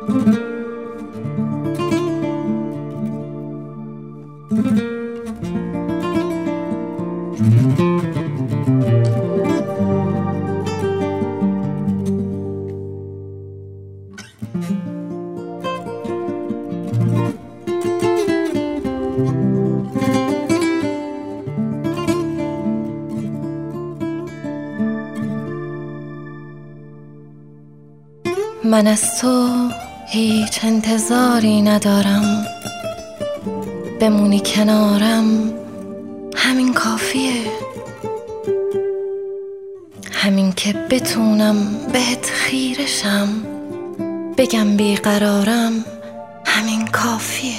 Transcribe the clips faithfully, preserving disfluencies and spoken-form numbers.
من از تو هیچ انتظاری ندارم، بمونی کنارم همین کافیه، همین که بتونم بهت خیرشم، بگم بیقرارم همین کافیه.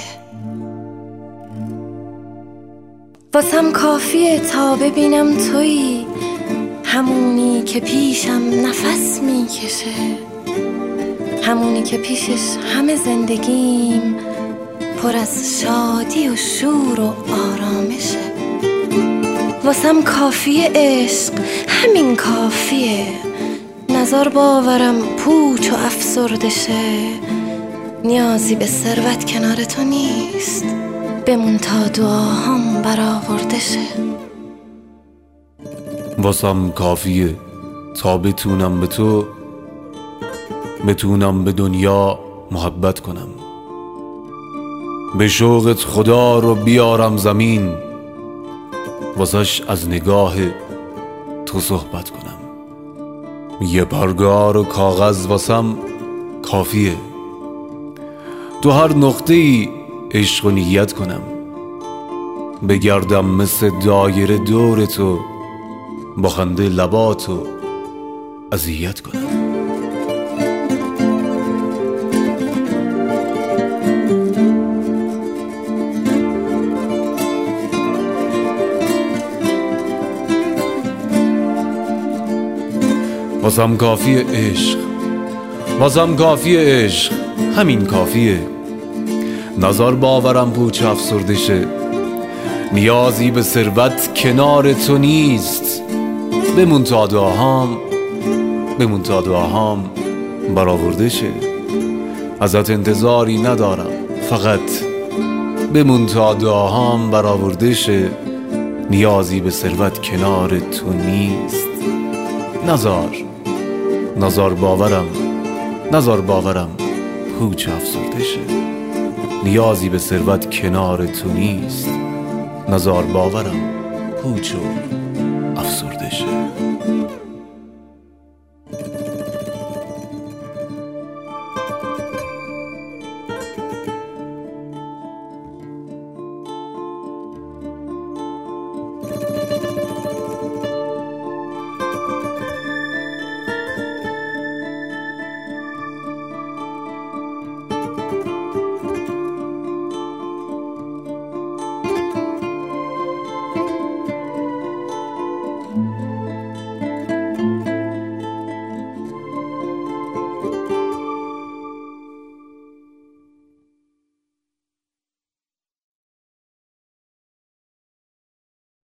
واسم کافیه تا ببینم تویی، همونی که پیشم نفس میکشه، همونی که پیشش همه زندگیم پر از شادی و شور و آرامشه. واسم کافیه عشق، همین کافیه، نزار باورم پوچ و افسرده شه، نیازی به ثروت کنار تو نیست، بمون تا دعاهام برآورده شه. واسم کافیه تا بتونم به تو بتونم به دنیا محبت کنم، به شوقت خدا رو بیارم زمین، واسش از نگاه تو صحبت کنم. یه پرگار و کاغذ واسم کافیه، تو هر نقطه‌ای عشق و نیت کنم، بگردم مثل دایره دور تو، با خنده لباتو اذیت کنم. واسم کافیه عشق، واسم کافیه عشق، همین کافیه، نزار باورم پوچ افسرده شه، نیازی به ثروت کنار تو نیست، بمون تا دعاهام بمون تا دعاهام برآورده شه. ازت انتظاری ندارم، فقط بمون تا دعاهام برآورده شه، نیازی به ثروت کنار تو نیست، نزار نزار باورم نزار باورم پوچ افسرده شه، نیازی به ثروت کنار تو نیست، نزار باورم پوچ و